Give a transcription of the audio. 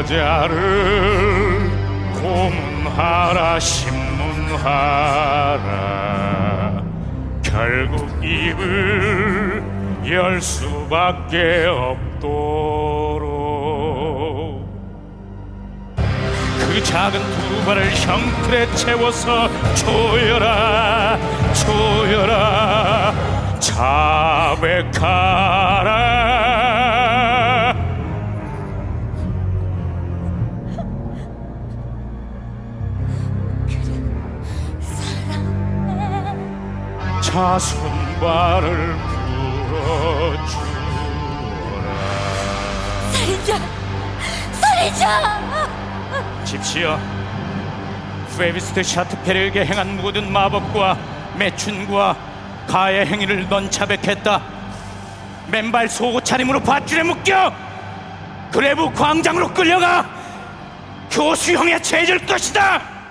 여자를 고문하라 신문하라. 결국 입을 열 수밖에 없도록 그 작은 두 발을 형틀에 채워서 조여라 조여라 자백하라. 자손발을 풀어주라. 살인자! 살인자! 집시여, 페비스트 샤트페르에게 행한 모든 마법과 매춘과 가해 행위를 넌 자백했다. 맨발 속옷 차림으로 밧줄에 묶여 그레브 광장으로 끌려가 교수형에 채질 것이다.